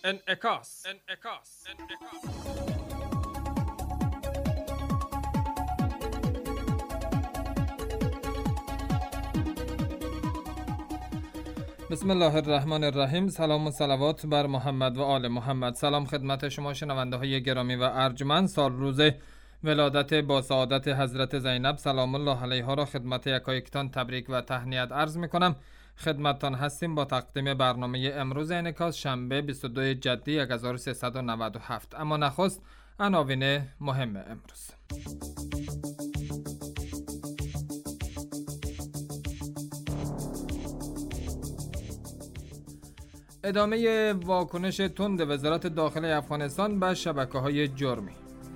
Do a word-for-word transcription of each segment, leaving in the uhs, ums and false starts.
انعکاس انعکاس انعکاس بسم الله الرحمن الرحیم. سلام و صلوات بر محمد و آل محمد. سلام خدمت شما شنونده های گرامی و ارجمند. سال روز ولادت با سعادت حضرت زینب سلام الله علیها را خدمت یکایکتان تبریک و تهنیت عرض می کنم. خدمتتان هستیم با تقدیم برنامه امروز انعکاس شنبه بیست و دو جدی هزار و سیصد و نود و هفت. اما نخست عناوین مهم امروز. ادامه واکنش تند وزارت داخله افغانستان به شبکه‌های جرمی.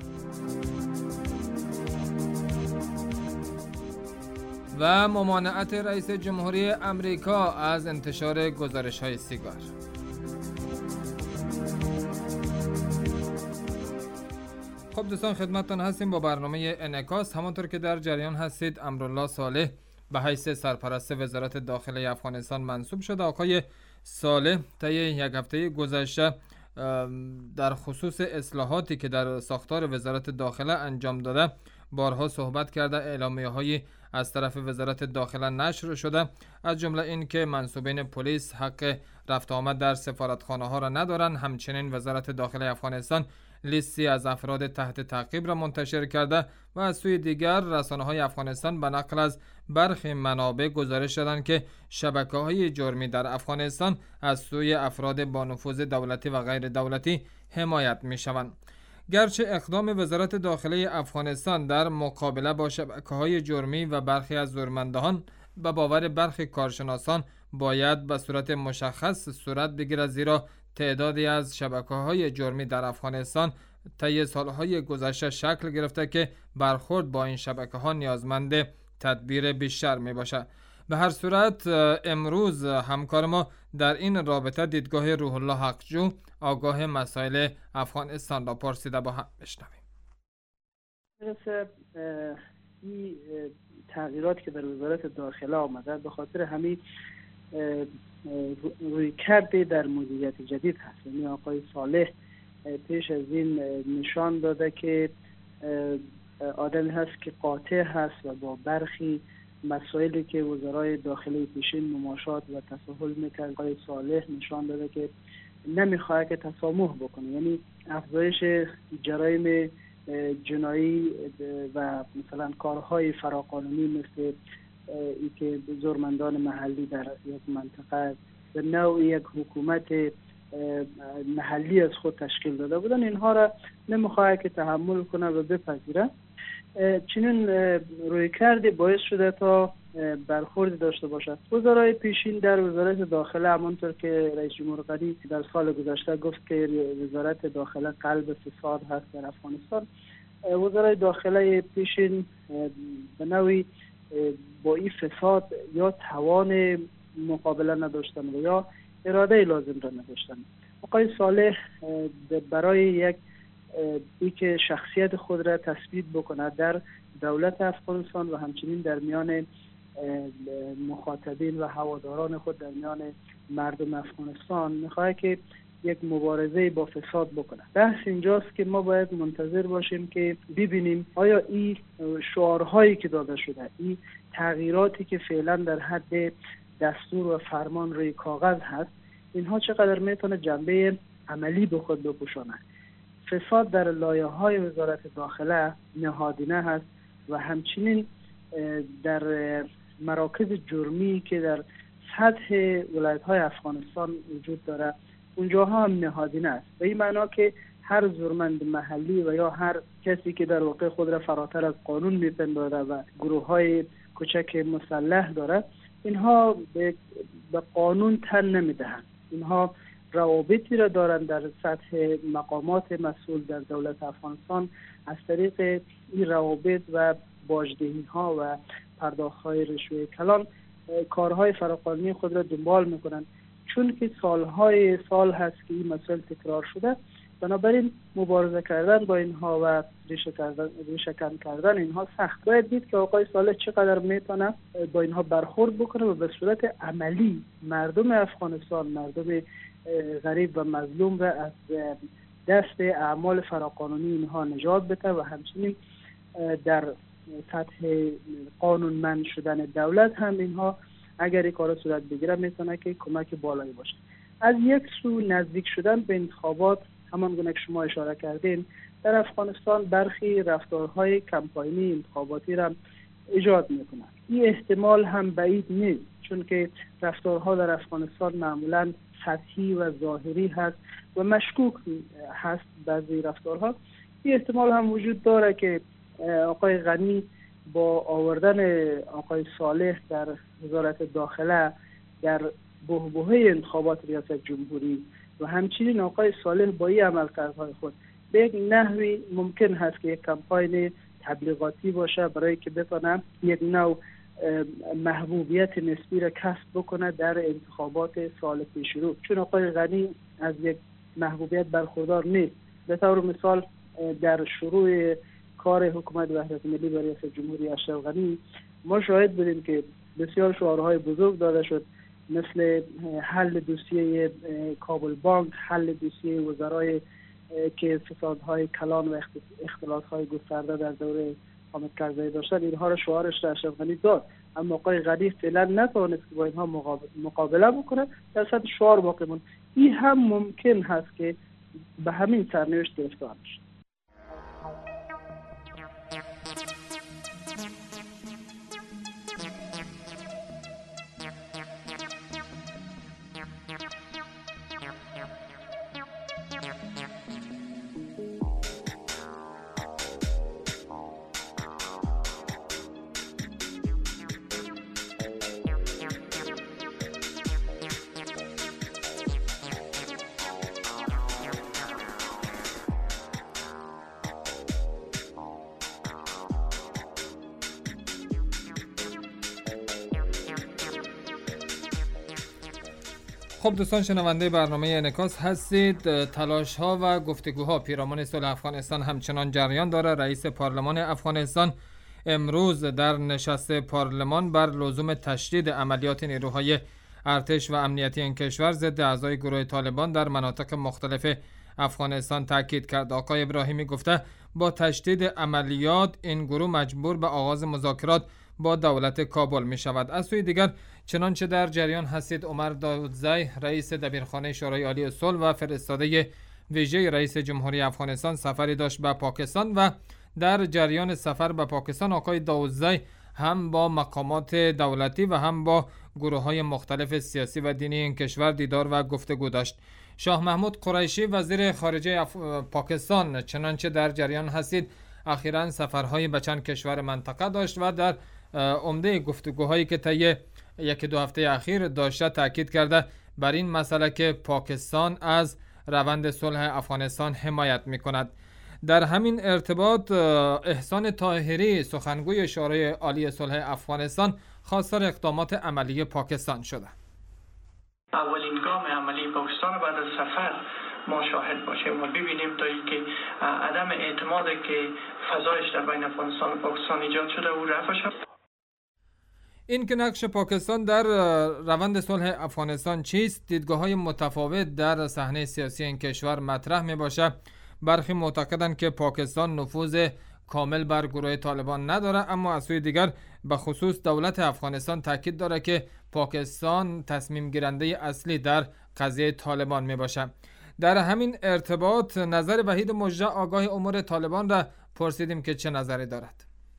و ممانعت رئیس جمهوری امریکا از انتشار گزارش‌های سیگار. خب دوستان خدمتتان هستیم با برنامه انعکاس. همانطور که در جریان هستید امرالله صالح به حیث سرپرست وزارت داخله افغانستان منصوب شده. آقای صالح طی یک هفته گذشته در خصوص اصلاحاتی که در ساختار وزارت داخله انجام داده بارها صحبت کرده. اعلامیه‌هایی از طرف وزارت داخله نشر شده، از جمله این که منصوبین پلیس حق رفت آمد در سفارتخانه ها را ندارند. همچنین وزارت داخله افغانستان لیستی از افراد تحت تعقیب را منتشر کرده و از سوی دیگر رسانه‌های افغانستان به نقل از برخی منابع گزارش دادند که شبکه‌های جرمی در افغانستان از سوی افراد با نفوذ دولتی و غیر دولتی حمایت می‌شوند. گرچه اقدام وزارت داخله افغانستان در مقابله با شبکه‌های جرمی و برخی از زورمندان به باور برخی کارشناسان باید به صورت مشخص صورت بگیرد، زیرا تعدادی از شبکه‌های جرمی در افغانستان طی سالهای گذشته شکل گرفته که برخورد با این شبکه‌ها نیازمند تدبیر بیشتر میباشد. به هر صورت امروز همکار ما در این رابطه دیدگاه روح الله حقجو آگاه مسائل افغانستان را پرسیده، با هم بشنویم. این تغییراتی که در وزارت داخله آمده به خاطر همین روی کرده در مدیریت جدید هست. یعنی آقای صالح پیش از این نشان داده که آدمی هست که قاطع هست و با برخی مسائلی که وزرای داخلی پیشین مماشات و تساهل میکرد. آقای صالح نشان داده که نمیخواد که تسامح بکنه، یعنی افزایش جرایم جنایی و مثلا کارهای فراقانونی مثل ای که زورمندان محلی در یک منطقه به نوع یک حکومت محلی از خود تشکیل داده بودن، اینها را نمیخواد که تحمل کنه و بپذیره. چنین روی کرده باعث شده تا برخورد داشته باشد. وزرای پیشین در وزارت داخله همانطور که رئیس جمهور غنی در سال گذشته گفت که وزارت داخله قلب فساد هست در افغانستان، وزرای داخله پیشین به نوعی با این فساد یا توان مقابله نداشتن و یا اراده لازم را نداشتن. آقای صالح برای یک ای که شخصیت خود را تثبیت بکنه در دولت افغانستان و همچنین در میان مخاطبین و هواداران خود در میان مردم افغانستان میخواد که یک مبارزه با فساد بکنه. بحث اینجاست که ما باید منتظر باشیم که ببینیم آیا این شعارهایی که داده شده، این تغییراتی که فعلا در حد دستور و فرمان روی کاغذ هست، اینها چقدر میتونه جنبه عملی به خود بپوشانه. فساد در لایه‌های وزارت داخله نهادینه هست و همچنین در مراکز جرمی که در سطح ولایت‌های افغانستان وجود داره اونجاها هم نهادینه است. به این معنا که هر زورمند محلی و یا هر کسی که در واقع خود را فراتر از قانون میپنداره و گروه‌های کوچک مسلح داره، اینها به قانون تن نمیدهند. اینها روابطی را دارند در سطح مقامات مسئول در دولت افغانستان. از طریق این روابط و باجدهی ها و پرداخت های رشوه کلان کارهای فراقانونی خود را دنبال میکنند. چون که سالهای سال هست که این مسئله تکرار شده، بنابراین مبارزه کردن با اینها و ریشه کردن ریشه کن کردن اینها سخت. باید دید که آقای صالح چقدر میتونه با اینها برخورد بکنه و به صورت عملی مردم افغانستان، مردم غریب و مظلوم را از دست اعمال فراقانونی اینها نجات بده و همچنین در سطح قانونمند شدن دولت هم اینها اگر این کار صورت بگیره میتونه که کمک بالایی باشه. از یک سو نزدیک شدن به انتخابات، همان گونه که شما اشاره کردین، در افغانستان برخی رفتارهای کمپاینی انتخاباتی را ایجاد میکنه. این احتمال هم بعید نیست، چون که رفتارها در افغانستان معمولا سطحی و ظاهری هست و مشکوک هست. بعضی رفتارها این احتمال هم وجود داره که آقای غنی با آوردن آقای صالح در وزارت داخله در بحبوحه انتخابات ریاست جمهوری و همچنین آقای صالح با این عملکردهای خود به یک نحوی ممکن هست که یک کمپاین تبلیغاتی باشه برای که بتونه یک نوع محبوبیت نسبی را کسب بکنه در انتخابات سال پیش رو. چون آقای غنی از یک محبوبیت برخوردار نیست. به طور مثال در شروع کار حکومت وحدت ملی برای ریاست جمهوری اشرف غنی ما شاهد بودیم که بسیار شعارهای بزرگ داده شد، مثل حل دوسیه کابل بانک، حل دوسیه وزرای که فسادهای کلان و اختلاسهای گسترده در دوره حامد کرزی داشتن، اینها را شعارش را اشرف غنی داد، اما آقای غنی فعلا نتوانست که با اینها مقابله بکنه، در سطح شعار باقی موند. این هم ممکن هست که به همین سرنوشت گرفتار بشه. خب دوستان شنونده برنامه انعکاس هستید. تلاش ها و گفتگوها پیرامون صلح افغانستان همچنان جریان داره. رئیس پارلمان افغانستان امروز در نشست پارلمان بر لزوم تشدید عملیات نیروهای ارتش و امنیتی این کشور ضد اعضای گروه طالبان در مناطق مختلف افغانستان تاکید کرد. آقای ابراهیمی گفته با تشدید عملیات این گروه مجبور به آغاز مذاکرات با دولت کابل می شود. از سوی دیگر چنانچه در جریان هستید عمر داودزی رئیس دبیرخانه شورای عالی صلح و فرستاده ویژه رئیس جمهوری افغانستان سفری داشت به پاکستان و در جریان سفر به پاکستان آقای داودزی هم با مقامات دولتی و هم با گروه های مختلف سیاسی و دینی این کشور دیدار و گفتگو داشت. شاه محمود قریشی وزیر خارجه اف... پاکستان چنانچه در جریان هستید اخیراً سفرهای به چند کشور منطقه داشت و در عمده گفتگوهایی که طی یک دو هفته اخیر داشته تاکید کرده بر این مسئله که پاکستان از روند صلح افغانستان حمایت می کند. در همین ارتباط احسان طاهری سخنگوی شورای عالی صلح افغانستان خواستار اقدامات عملی پاکستان شده. اولین گام عملی پاکستان بعد از سفر ما شاهد باشیم و ببینیم تا اینکه عدم اعتمادی که فضایش در بین افغانستان و پاکستان ایجاد شده او رفع شد. این که نقش پاکستان در روند صلح افغانستان چیست؟ دیدگاه‌های متفاوت در صحنه سیاسی این کشور مطرح می باشه. برخی معتقدند که پاکستان نفوذ کامل بر گروه طالبان نداره، اما از سوی دیگر به خصوص دولت افغانستان تاکید داره که پاکستان تصمیم گیرنده اصلی در قضیه طالبان می باشه. در همین ارتباط نظر وحید مژده آگاه امور طالبان را پرسیدیم که چه نظری دارد.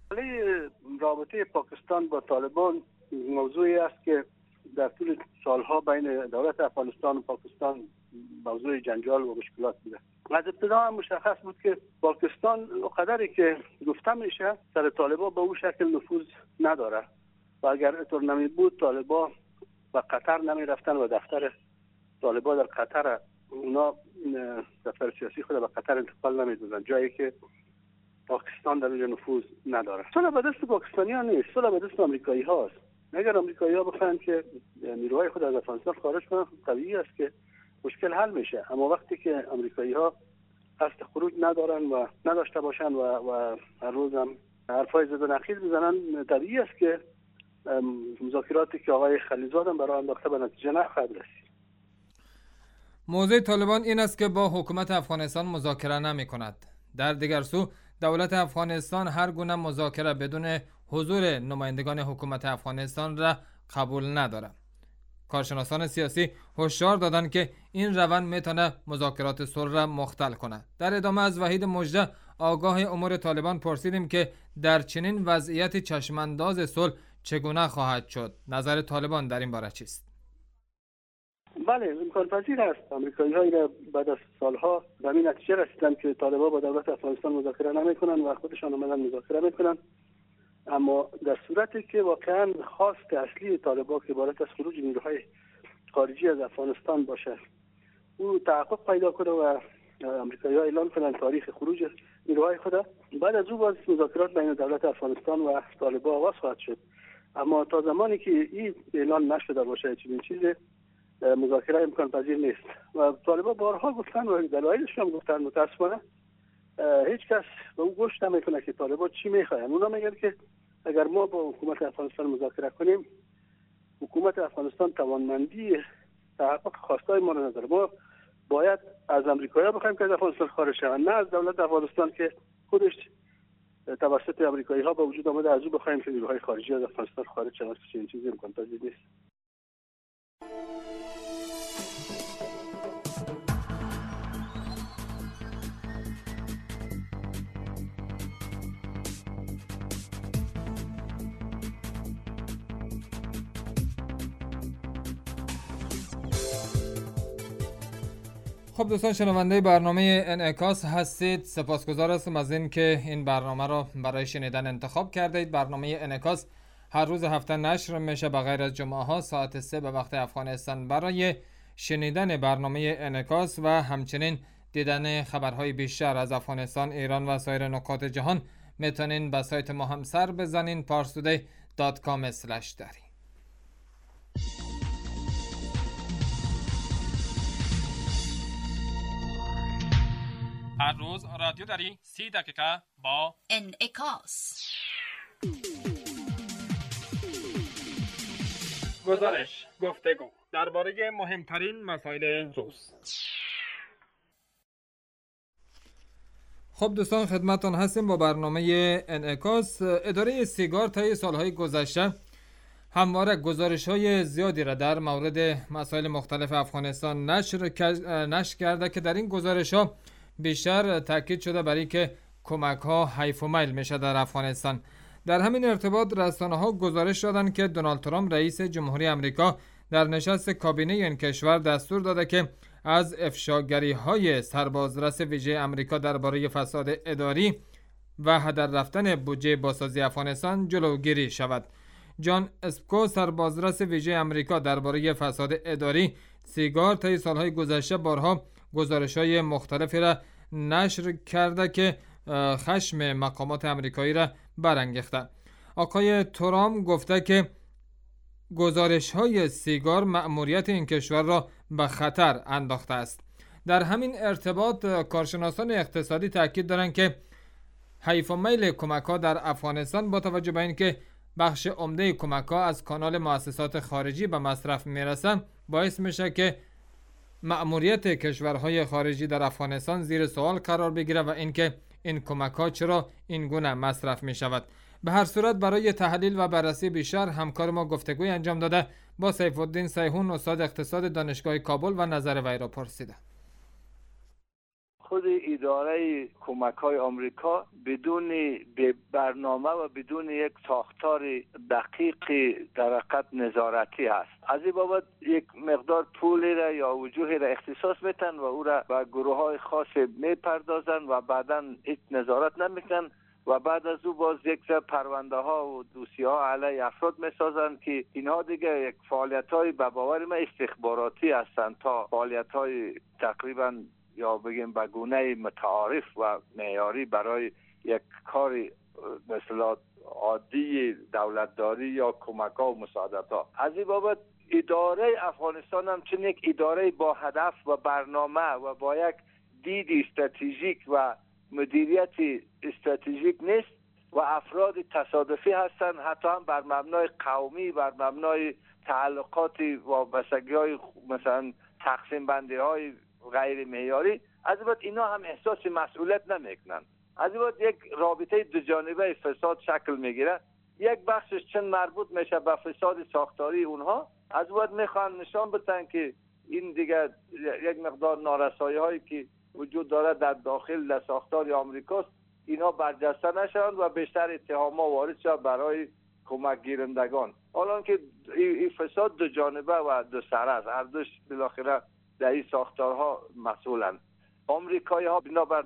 رابطه پاکستان با طالبان موضوعی است که در طول سالها بین دولت افغانستان و پاکستان موضوع جنجال و مشکلات بوده. از ابتدا هم مشخص بود که پاکستان قدری که گفته میشه سر طالبان به اون شکل نفوذ نداره و اگر اینطور نمی بود طالبان و قطر نمی رفتن و دفتر طالبان در قطر اونا دفتر سیاسی خود به قطر انتقال نمی دادن، جایی که پاکستان در اینجا نفوذ نداره. صلح به دست پاکستانی‌ها نیست، صلح به دست آمریکایی هاست. اگر آمریکایی‌ها بخواهند که نیروهای خود از افغانستان خارج کنند طبیعی است که مشکل حل میشه، اما وقتی که آمریکایی‌ها قصد خروج ندارن و نداشته باشن و و هر روز هم حرفای زد و نقیض بزنن، طبیعی است که مذاکراتی که آقای خلیزاد هم برای انداخته به نتیجه نخواهد رسید. موضوع طالبان این است که با حکومت افغانستان مذاکره نمی کند. در دیگر سو دولت افغانستان هر گونه مذاکره بدون حضور نمایندگان حکومت افغانستان را قبول ندارد. کارشناسان سیاسی هشدار دادند که این روند میتونه مذاکرات صلح را مختل کنه. در ادامه از وحید مژده آگاه امور طالبان پرسیدیم که در چنین وضعیت چشمانداز صلح چگونه خواهد شد. نظر طالبان در این باره چیست؟ بله، امکان پذیر است. آمریکایی‌ها بعد از سالها به این نتیجه رسیدن که طالبان با دولت افغانستان مذاکره نمی‌کنن و خودشان اومدن مذاکره می‌کنن. اما در صورتی که واقعا خواست اصلی طالبان که عبارت از خروج نیروهای خارجی از افغانستان باشه، او تحقق پیدا کنه و آمریکایی‌ها اعلام کنن تاریخ خروج نیروهای خود، بعد از او باز مذاکرات بین دولت افغانستان و طالبان آغاز خواهد شد. اما تا زمانی که این اعلان نشده باشه چنین چیزی، مذاکره امکان پذیر نیست. و طالبان بارها گفتن و دلایلش هم گفتن، متاسفانه هیچ کس به اون گوش نمیکنه که طالبان چی میخواین. اونا میگن که اگر ما با حکومت افغانستان مذاکره کنیم، حکومت افغانستان توانمندی تحقق خواستای ما را نداره. ما باید از امریکایی‌ها بخوایم که از افغانستان خارج شوند، نه از دولت افغانستان که خودش توسط امریکایی‌ها به وجود آمده از او بخوایم که نیروهای خارجی از افغانستان خارج شوند. چنین چیزی امکان پذیر نیست. خب دوستان شنونده برنامه انعکاس هستید. سپاسگزار هستم از این که این برنامه را برای شنیدن انتخاب کردید. برنامه انعکاس هر روز هفته نشر میشه به غیر از جمعه ها ساعت سه به وقت افغانستان. برای شنیدن برنامه انعکاس و همچنین دیدن خبرهای بیشتر از افغانستان، ایران و سایر نقاط جهان میتونین به سایت ما هم سر بزنین پارسودی دات کام اسلش دری. هر روز رادیو داری سی دقیقه با انعکاس. گزارش، گفتگو درباره مهمترین مسائل روز. خب دوستان خدمتتون هستیم با برنامه انعکاس. اداره سیگار طی سالهای گذشته همواره گزارش‌های زیادی را در مورد مسائل مختلف افغانستان نشر نشر کرده که در این گزارش‌ها بیشتر تاکید شده برای که کمک‌ها حیف و میل میشه در افغانستان. در همین ارتباط رسانه‌ها گزارش دادند که دونالد ترامپ رئیس جمهوری آمریکا در نشست کابینه این کشور دستور داده که از افشاگری‌های سربازرس ویژه آمریکا درباره فساد اداری و هدر رفتن بودجه بازسازی افغانستان جلوگیری شود. جان اسپکو سربازرس ویژه آمریکا درباره فساد اداری سیگار طی سالهای گذشته بارها گزارش‌های مختلفی را نشر کرده که خشم مقامات آمریکایی را برانگیخته. آقای ترامپ گفته که گزارش‌های سیگار مأموریت این کشور را به خطر انداخته است. در همین ارتباط کارشناسان اقتصادی تاکید دارند که حیف و میل کمک‌ها در افغانستان با توجه به اینکه بخش عمده کمک‌ها از کانال مؤسسات خارجی به مصرف میرسند، باعث میشه که مأموریت کشورهای خارجی در افغانستان زیر سوال قرار بگیره و اینکه این کمک‌ها چرا این گونه مصرف می شود. به هر صورت برای تحلیل و بررسی بیشتر همکار ما گفتگوی انجام داده با سیف الدین سیحون استاد اقتصاد دانشگاه کابل و نظر وی را پرسیده. خود اداره کمک‌های آمریکا بدون برنامه و بدون یک ساختار دقیق در حقیقت نظارتی است. از این بابت یک مقدار پولی را یا وجوهی را اختصاص میتن و او را به گروه‌های خاص میپردازن و بعداً هیچ نظارت نمیکنن و بعد از او باز یک سر پرونده ها و دوسیه ها علیه افراد میسازن که اینها دیگه یک فعالیت های به باور من استخباراتی هستند تا فعالیت های تقریباً یا بگیم به گونه متعارف و معیاری برای یک کار مثلا عادی دولتداری یا کمک ها و مساعدت ها. از این بابت اداره افغانستان هم چون یک اداره با هدف و برنامه و با یک دید استراتژیک و مدیریت استراتژیک نیست و افراد تصادفی هستند، حتی هم بر مبنای قومی، بر مبنای تعلقات وابستگی های مثلا تقسیم بندی های غیر معیاری. از این بعد اینا هم احساس مسئولیت نمیکنن. از این بعد یک رابطه دو جانبه فساد شکل میگیره. یک بخشش چون مربوط میشه به فساد ساختاری اونها، از این بعد میخوان نشان بدن که این دیگه یک مقدار نارسایی هایی که وجود داره در داخل در ساختار آمریکاست، اینا برجسته نشوند و بیشتر اتهامات وارد شود برای کمک گیرندگان. حالا که این فساد دو جانبه و دو سره است، هر دوش بالاخره در این ساختارها مسئولند. آمریکایی ها بنابر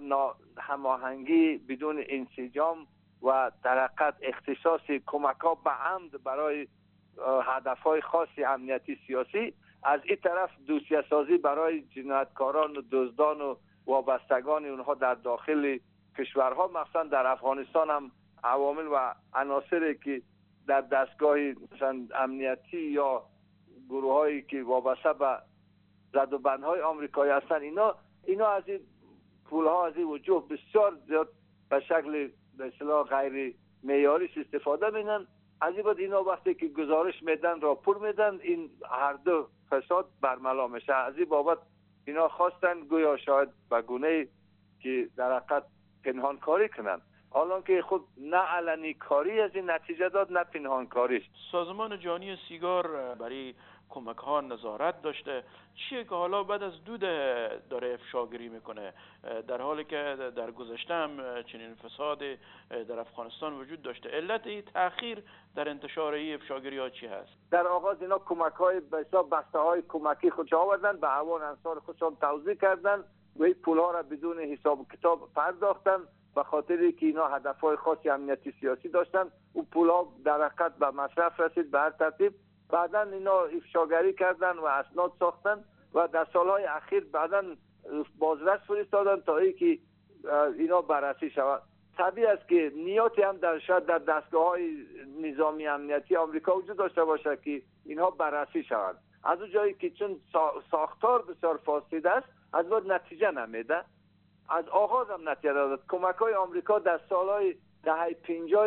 هماهنگی بدون انسجام و در حقیقت اختصاص کمک ها به عمد برای هدف های خاصی امنیتی سیاسی، از این طرف دوسیه سازی برای جنایتکاران و دزدان و وابستگان اونها در داخل کشورها، مثلا در افغانستان هم عوامل و عناصری که در دستگاه مثلا امنیتی یا گروه هایی که وابسته به زد و بندهای آمریکایی هستن، اینا اینا از این پول ها از این وجوه بسیار زیاد به شکل به اصطلاح غیر معیاری استفاده میکنن. از این بعد اینا وقتی که گزارش میدن، راپور میدن، این هر دو فساد برملا میشه. از این بابت اینا خواستن گویا شاید به گونه‌ای که در حقیقت پنهان کاری کنن، حالا که خود نه علنی کاری از این نتیجه داد نه پنهان کاریش. سازمان جهانی سیگار برای کمک ها نظارت داشته، چیه که حالا بعد از دو دهه داره افشاگیری میکنه، در حالی که در گذشته هم چنین فساد در افغانستان وجود داشته؟ علت این تأخیر در انتشار این افشاگیری ها چی هست؟ در آغاز اینا کمک های به حساب بسته های کمکی خودش آوردن، به عوان انصار خودشان توزیع کردن و این پول ها را بدون حساب و کتاب پرداختن، به خاطری که اینا هدف های خاصی امنیتی سیاسی داشتن. اون پول ها در حقیقت به مصرف رسید به هر ترتیب. بعداً اینا افشاگری کردن و اسناد ساختن و در سالهای اخیر بعداً بازرس فرستادن تا اینکه اینا بررسی شود. طبیعی است که نیاتی هم در شاید در دستگاه‌های نظامی امنیتی آمریکا وجود داشته باشه که اینها بررسی شود. از اون جایی که چون ساختار بسیار فاسد است، از بعد نتیجه نمیده. از آغاز هم نتیجه داد. کمک‌های آمریکا در سالهای دهه پنجاه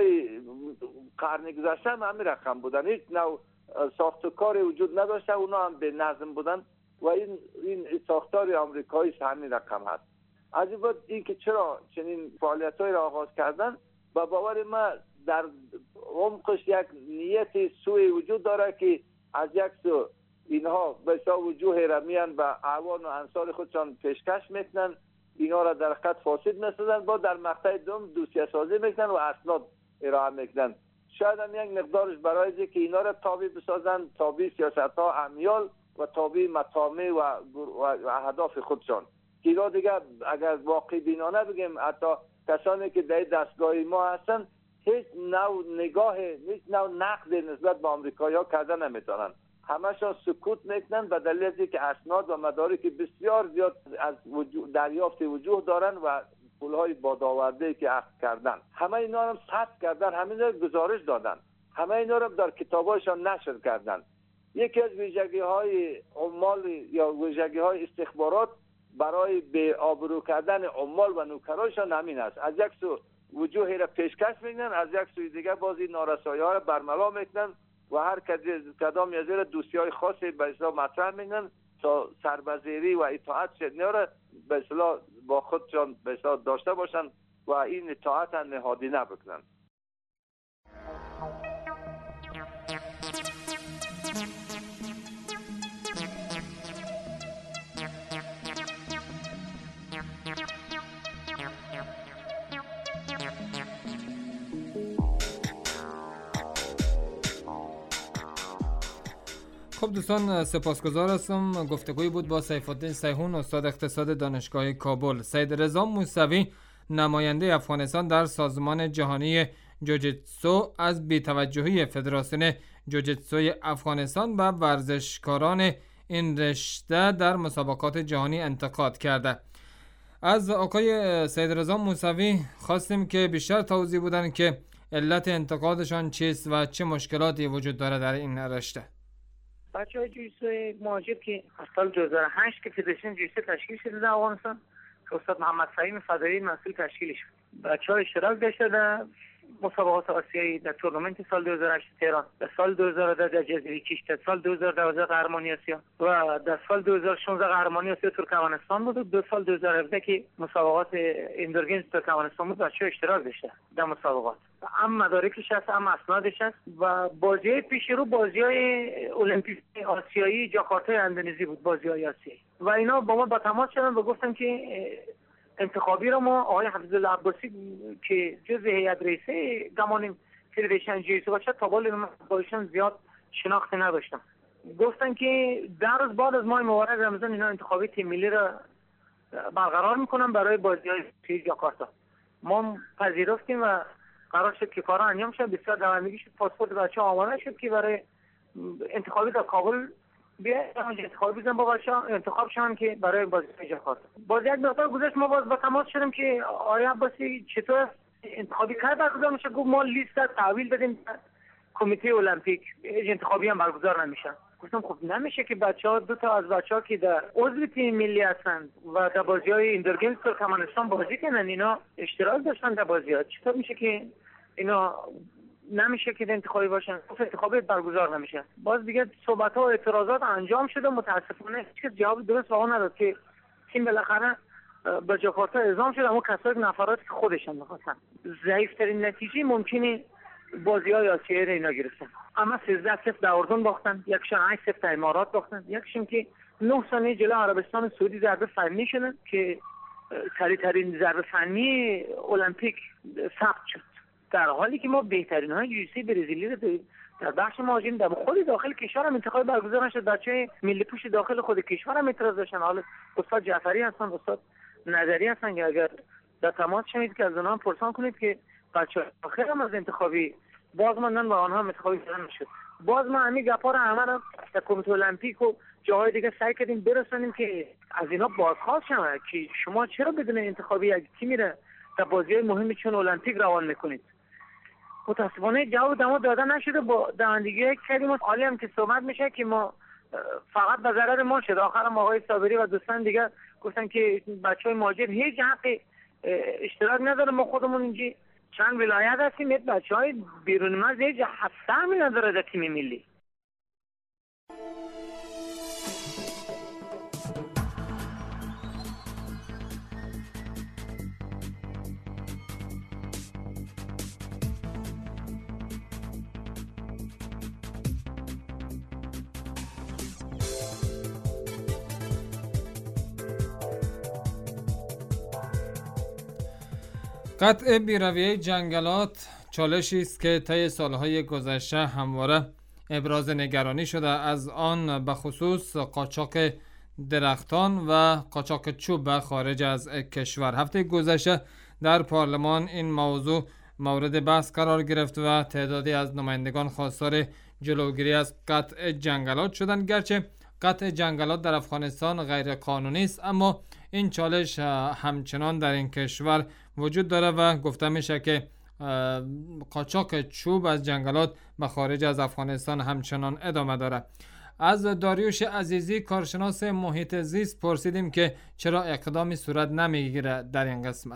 قرن گذشته هم همین رقم بودن، هیچ نوع ساخت و کاری وجود نداشته، اونا هم به نظم بودن و این این ساختار آمریکایی همین رقم هست. از این بعد این که چرا چنین فعالیت‌های را آغاز کردن، با باور ما در عمقش یک نیت سوی وجود داره که از یک سو اینها به حساب وجوه رمیان به اعوان و انصار خودشان پیشکش میکنن، اینا را در حقیقت فاسد میسازن، با در مقطع دوم دوسیه سازی میکنن و اسناد ارائه میکنن. شاید هم یک مقدارش برای اینکه اینا را تابع بسازن، تابع سیاست‌ها امیال و تابع مطامع و, و اهداف خودشان. اینا دیگه اگر واقعی بینانه بگیم، حتی کسانی که در دستگاه ما هستن هیچ نوع نگاه، هیچ نوع نقد نسبت به آمریکایی‌ها کردن نمیتونن. همشون سکوت میکنن به دلیل اینکه اسناد و مدارک بسیار زیاد از وجود دریافت وجوه دارن و پولهای بادآورده که عقد کردن. همه اینا رو ثبت کردن، همه اینا رو گزارش دادن، همه اینا رو در کتاباشون نشر کردن. یکی از ویژگی‌های عمال یا ویژگی‌های استخبارات برای به آبرو کردن عمال و نوکرانشان همین است. از یک سو وجوهی را پیشکش میکنن، از یک سوی دیگه بازی نارسایی‌ها را برملا میکنن و هر کدام از اینا دوسیه‌های خاصی به حساب مطرح میکنن تا سربزیری و اطاعت شدنی را به اصطلاح با خودشان به حساب داشته باشن و این اطاعت نهادینه بکنن. خب دوستان، سپاسگزار هستم. گفتگوی بود با سیف الدین سیحون، استاد اقتصاد دانشگاه کابل. سید رضا موسوی، نماینده افغانستان در سازمان جهانی جوجیتسو، از بی‌توجهی فدراسیون جوجیتسوی افغانستان به ورزشکاران این رشته در مسابقات جهانی انتقاد کرده. از آقای سید رضا موسوی خواستیم که بیشتر توضیح بدن که علت انتقادشان چیست و چه مشکلاتی وجود داره در این رشته. بچه های جوجیتسو مهاجر که از سال دو هزار و هشت که فدراسیون جوجیتسو تشکیل شده در افغانستان، استاد محمد فهیم فدایی مسئول تشکیلش بود. بچه‌ها اشتراک داشته در مسابقات آسیایی، در تورنمنت سال دو هزار و هشت تهران، در سال دو هزار و ده در جزیره کیش، در سال دو هزار و دوازده قهرمانی آسیا و در سال دو هزار و شانزده قهرمانی آسیا ترکمنستان بود و دو سال دو هزار و هفده که مسابقات ایندور گیمز ترکمنستان بود بچه‌ها اشتراک داشته در مسابقات. هم مدارکش هست، هم اسنادش هست و بازی‌های پیش رو بازی‌های المپیک آسیایی جاکارتا اندونزی بود، بازی‌های آسیایی و اینا با ما با تماس شدن و گفتن که انتخابی رو ما آقای حفیظالله عباسی که جزء هیئت رئیسه گمانیم فدریشن جیسو باشه تا بالا من با ایشان زیاد شناخت نداشتم. گفتن که در روز بعد از ماه مبارک رمضان اینا انتخابی تیم ملی را برقرار میکنن برای بازی‌های جاکارتا. ما پذیرفتیم و قرار شد که کارا انجام شد. بسیار دوندگی شد، پاسپورت بچه‌ها آماده شد که برای انتخابی در کابل بیاید انتخابی بزنن با بچه‌ها انتخاب شدن که برای بازی جاکارتا. باز یک مقدار گذشت ما باز با تماس شدیم که آقای عباسی چطور انتخابی کرد برگزار میشه؟ گفت ما لیست تحویل دادیم کمیته المپیک، انتخابی هم برگزار نمیشه. گفتم خب نمیشه که بچه‌ها دو تا از بچه‌ها که در عضو تیم ملی هستن و در بازی‌های ایندور گیمز ترکمنستان بازی کنن، اینا اشتراک داشتن در بازی‌ها، چطور میشه که اینا نمیشه که انتخابی باشن؟ خب انتخابی برگزار نمیشه. باز دیگه صحبت‌ها و اعتراضات انجام شده، متاسفانه هیچ جواب درست به اون نداد که تیم بالاخره به جاکارتا اعزام شد، اما کسایی نفراتی که خودشون می‌خواستن. ضعیف‌ترین نتیجه ممکنه بازی‌های آسیایی را اینا گرفتن. اما سیزده صفر در اردن باختن، یکشون هشت صفر در امارات باختن، یکشون که نه ثانیه جلو عربستان سعودی ضربه فنی شدن که سریع‌ترین ضربه فنی المپیک ثبت شد، در حالی که ما بهترین های جوجیتسو برزیلی رو در بخش مهاجم در خود داخل کشور هم انتخاب برگزار نشد. بچه‌های ملی پوش داخل خود کشور هم اعتراض داشتن. حالا استاد جعفری هستن، استاد نظری هستن که اگر در تماس شدید که از اونها پرسان کنید که بچه‌ها آخر هم از انتخابی باز ماندن و آنها انتخابی شدن نشد. باز ما همین گپا رو همه رو در کمیته المپیک و جاهای دیگه سعی کردیم برسونیم که از اینا بازخواست شود که شما چرا بدون انتخابی یک تیمی رو در بازی‌های مهمی چون المپیک روان میکنید. متاسفانه جواب دما داده نشده. با دوندگی کردیم عالی هم که صحبت میشه که ما فقط به ضرر ما شد. آخرام آقای صابری و دوستان دیگه گفتن که بچهای مهاجر هیچ حق اشتراک نداره. ما خودمون اینجا چند ولایت هستیم، یک بچهای بیرون مرز هیچ هفته هم نداره در تیم ملی. قطع بیرویه جنگلات چالشی است که طی سالهای گذشته همواره ابراز نگرانی شده، از آن به خصوص قاچاق درختان و قاچاق چوب به خارج از کشور. هفته گذشته در پارلمان این موضوع مورد بحث قرار گرفت و تعدادی از نمایندگان خواستار جلوگیری از قطع جنگلات شدند. گرچه قطع جنگلات در افغانستان غیر قانونی است، اما این چالش همچنان در این کشور وجود داره و گفته میشه که قاچاق چوب از جنگلات به خارج از افغانستان همچنان ادامه داره. از داریوش عزیزی کارشناس محیط زیست پرسیدیم که چرا اقدامی صورت نمیگیره در این قسمت.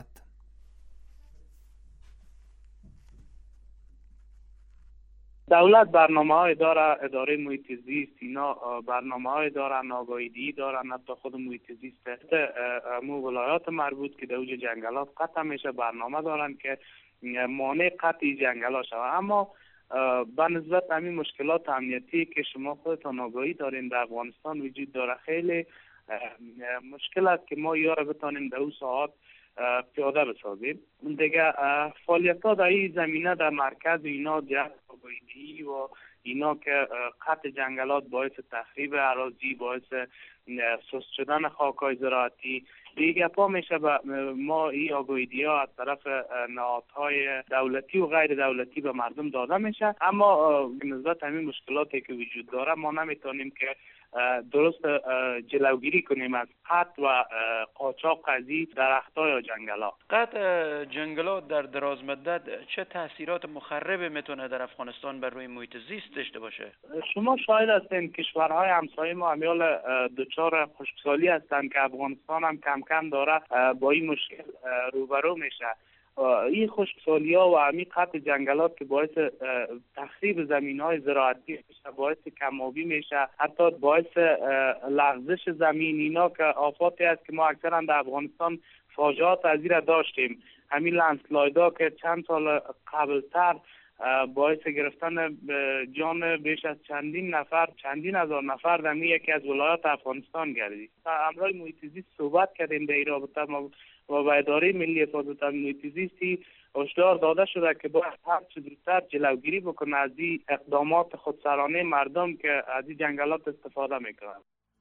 دولت برنامه های داره، اداره محیط زیست اینا برنامه های دارن، آگاهی دارن، حتی خود محیط زیست مو ولایات مربوط که در اوج جنگلات قطع میشه برنامه دارن که مانع قطع جنگلات شود. اما به نسبت همین مشکلات امنیتی که شما خودتان آگاهی دارین در افغانستان وجود داره، خیلی مشکل است که ما یا را بتانیم در اون ساعات پیاده بسازیم. دیگه فعالیت ها در این زمینه در مرکز اینا جهت آگاهی و اینا که قطع جنگلات باعث تخریب اراضی، باعث سست شدن خاک‌های زراعتی، دیگه پا میشه به ما این آگاهی ها از طرف نهادهای دولتی و غیر دولتی به مردم داده میشه. اما به نسبت همین مشکلاتی که وجود داره ما نمیتونیم که درست جلوگیری کنیم از قطع و قاچاق از این درخت‌ها یا جنگل‌ها. قطع جنگلات در دراز مدت چه تاثیرات مخربی میتونه در افغانستان بر روی محیط زیست داشته باشه؟ شما شاهد هستین کشورهای همسایه ما همیال دچار خشکسالی هستند که افغانستان هم کم کم داره با این مشکل روبرو میشه. این خشکسالی‌ها و همین قطع جنگلات که باعث تخریب زمین‌های زراعتی میشه، باعث کم‌آبی میشه، حتی باعث لغزش زمین، اینا که آفاتی است که ما اکثرا در افغانستان فاجعات از این را داشتیم. همین لندسلایدها که چند سال قبلتر باعث گرفتن جان بیش از چندین نفر چندین هزار نفر در یکی از ولایات افغانستان گردید. امروز محیط زیست صحبت کردیم در این رابطه و با اداره ملی حفاظت از محیط زیستی هشدار داده شده که باید هر چه زودتر جلوگیری بکنه از این اقدامات خودسرانه مردم که از این جنگلات استفاده میکنند.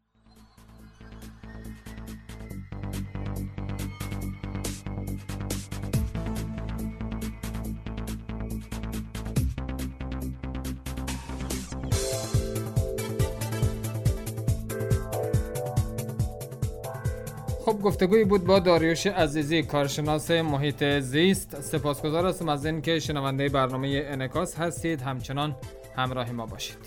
خب گفتگوی بود با داریوش عزیزی، کارشناس محیط زیست. سپاسگزار هستم از این که شنونده برنامه انعکاس هستید. همچنان همراه ما باشید.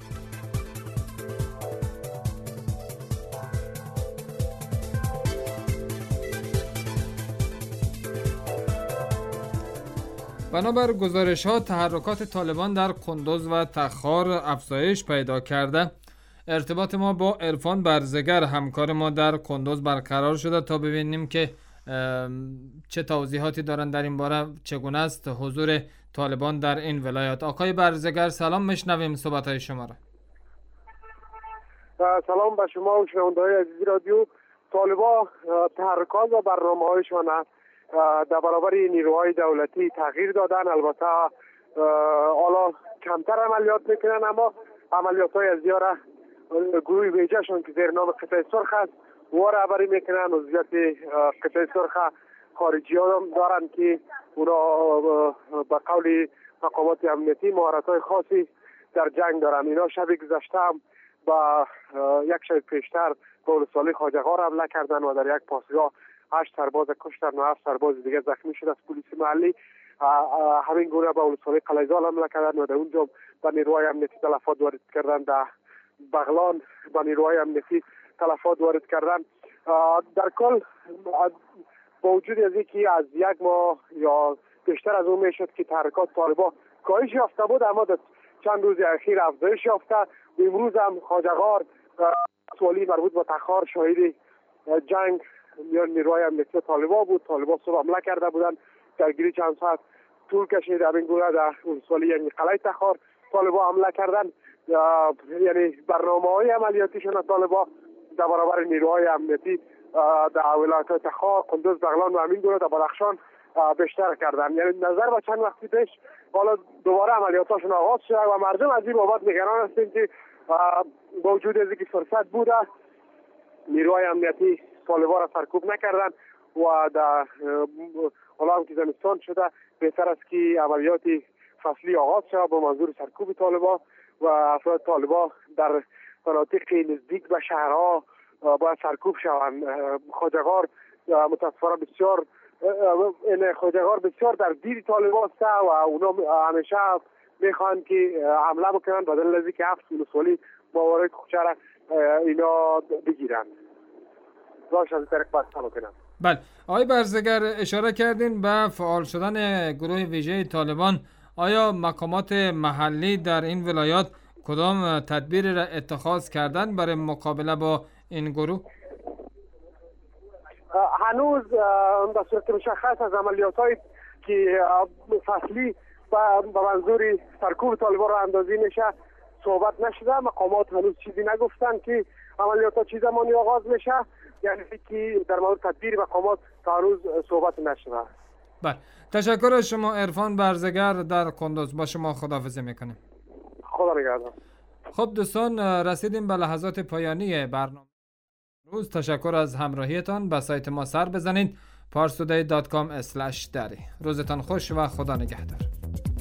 بنابر گزارش ها تحرکات طالبان در قندوز و تخار افزایش پیدا کرده. ارتباط ما با عرفان برزگر همکار ما در قندوز برقرار شده تا ببینیم که چه توضیحاتی دارن در این باره، چگونه است حضور طالبان در این ولایات. آقای برزگر سلام، میشنویم صحبت های شما را. سلام به شما و شنونده‌های عزیز رادیو. طالبان تحرکات و برنامه‌هایشان در برابر نیروهای دولتی تغییر دادن. البته حالا کمتر عملیات میکنن، اما عملیات‌های از دیاره گروه ویژه‌شان که زیر نام قطعه سرخ است و رهبری میکنن. عضویت قطعه سرخ خارجی ها دارن که اونا به قول مقامات امنیتی مهارت‌های خاصی در جنگ دارن. اینا شب گذشته هم با یک شب پیشتر به ولسوالی خواجه‌غار حمله کردن و در یک پاسگاه هشت سرباز کشتن و هفت سرباز دیگه زخمی شد از پلیس محلی. همین گونه به ولسوالی قلیزال حمله کردن و در اونجا به نیروهای امنیتی تلفات وارد کردن. در بغلان به نیروهای امنیتی تلفات وارد کردن. در کل با وجود از اینکه از یک ماه یا بیشتر از اون میشد که تحرکات طالبان کاهش یافته بود، اما در چند روز اخیر افزایش یافته. امروز هم خواجه‌غار سوالی مربوط به تخار شاهد جنگ یا نیروهای امنیتی طالبان بود. طالبان صبح حمله کرده بودن، درگیری چند ساعت طول کشید. همین گونه در ولسوالی یعنی قلعه تخار طالبان حمله کردن. یعنی برنامه‌های عملیاتیشون طالبان در برابر نیروهای امنیتی در ولایت تخار، قندوز، بغلان و همین گونه در بدخشان بیشتر کردن. یعنی نظر به چند وقتی پیش حالا دوباره عملیاتاشون آغاز شده و مردم از این بابت نگران هستند که با وجود از اینکه فرصت بوده نیروهای امنیتی طالبان را سرکوب نکردن و در حالا هم که زمستان شده بهتر است که عملیات فصلی آغاز شود با منظور سرکوب طالبان و افراد طالبان در مناطق نزدیک به شهرها باید سرکوب شوند. خواجه‌غار متاسفانه بسیار این خواجه‌غار بسیار در دید طالبان است و اونا همیشه میخوان که حمله بکنن بدل از اینکه هفت ولسوالی موارد کوچه را اینا بگیرن راش از طریق بسته بکنن. بله آقای برزگر، اشاره کردین به فعال شدن گروه ویژه طالبان. آیا مقامات محلی در این ولایات کدام تدبیری را اتخاذ کردن برای مقابله با این گروه؟ هنوز به صورت مشخص از عملیات‌های که فصلی به منظور سرکوب طالبان را اندازی میشه صحبت نشده. مقامات هنوز چیزی نگفتن که عملیات‌ها چه زمانی آغاز میشه، یعنی که در مورد تدبیر مقامات تا هنوز صحبت نشده. بله، تشکر از شما عرفان برزگر در قندوز. با شما خداحافظی میکنیم. خدا نگهدار. خب دوستان، رسیدیم به لحظات پایانی برنامه روز. تشکر از همراهیتان. به سایت ما سر بزنید پارسودی دات کام اسلش دری. روزتان خوش و خدا نگهدار.